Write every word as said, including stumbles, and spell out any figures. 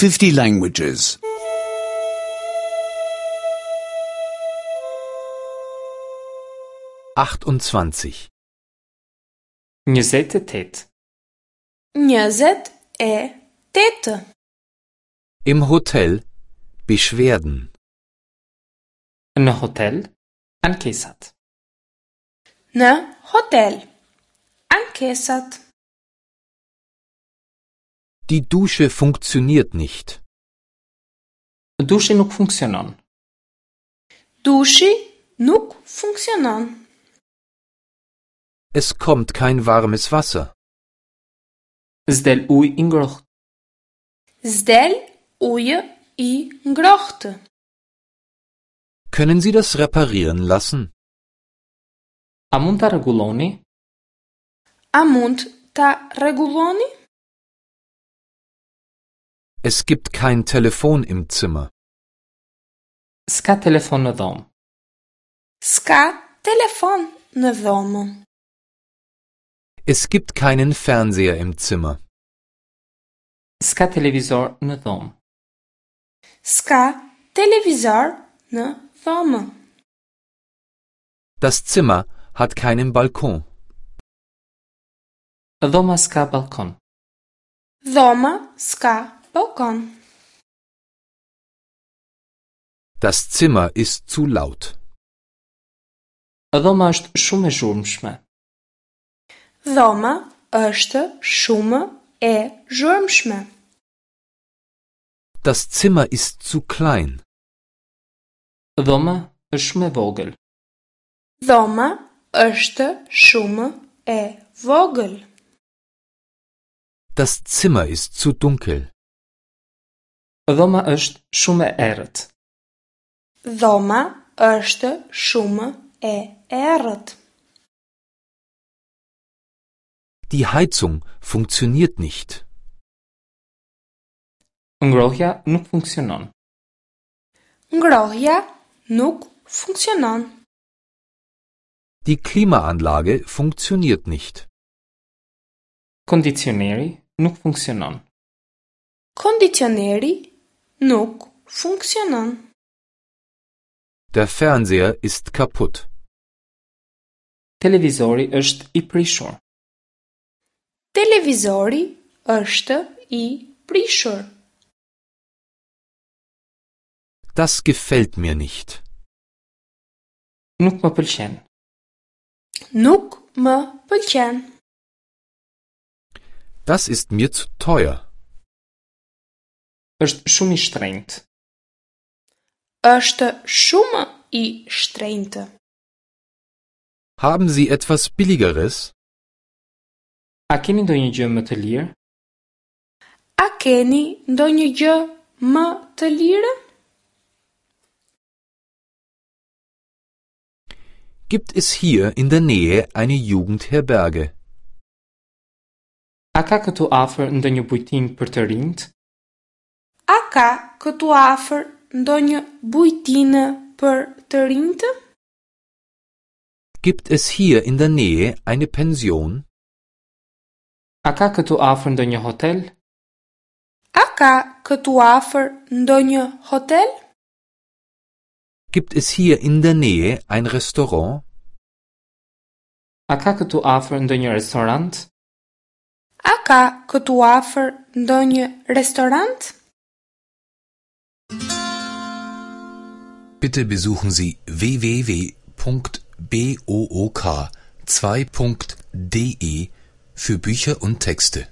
fifty languages. achtundzwanzig. njëzet e tetë. njëzet e tetë. Im Hotel Beschwerden. Në hotel, ankesat. Në hotel. Ankesat. Die Dusche funktioniert nicht. Dushi nuk funksionon. Dushi nuk funksionon. Es kommt kein warmes Wasser. S'del ujë i ngrohtë. S'del ujë i ngrohtë. Können Sie das reparieren lassen? A mund ta rregulloni? A mund ta rregulloni? Es gibt kein Telefon im Zimmer. S'ka telefon në dhomë. S'ka telefon në dhomë. Es gibt keinen Fernseher im Zimmer. S'ka televizor në dhomë. S'ka televizor në dhomë. Das Zimmer hat keinen Balkon. Dhoma s'ka balkon. Dhoma s'ka balkon. Das Zimmer ist zu laut. Dhoma është shumë e zhurmshme. Dhoma është shumë e zhurmshme. Das Zimmer ist zu klein. Dhoma është shumë e vogël. Dhoma është shumë e vogël. Das Zimmer ist zu dunkel. Dhoma është shumë e errët. Dhoma është shumë e errët. Die Heizung funktioniert nicht. Ngrohja nuk funksionon. Ngrohja nuk funksionon. Die Klimaanlage funktioniert nicht. Kondicioneri nuk funksionon. Kondicioneri nuk funksionon. Der Fernseher ist kaputt. Televizori është i prishur. Televizori është i prishur. Das gefällt mir nicht. Nuk më pëlqen. Nuk më pëlqen. Das ist mir zu teuer. Është shumë i shtrenjtë. Është shumë i shtrenjtë. Haben Sie etwas Billigeres? A keni ndonjë gjë më të lirë? A keni ndonjë gjë më të lirë? Gibt es hier in der Nähe eine Jugendherberge? A ka këtu afër ndonjë bujtinë për të rinjt? A ka këtu afër ndonjë bujtinë për të rinjtë? Gibt es hier in der Nähe eine Pension? A ka këtu afër ndonjë hotel? A ka këtu afër ndonjë hotel? Gibt es hier in der Nähe ein Restaurant? A ka këtu afër ndonjë restorant? A ka këtu afër ndonjë restorant? Bitte besuchen Sie w w w punkt book zwei punkt de für Bücher und Texte.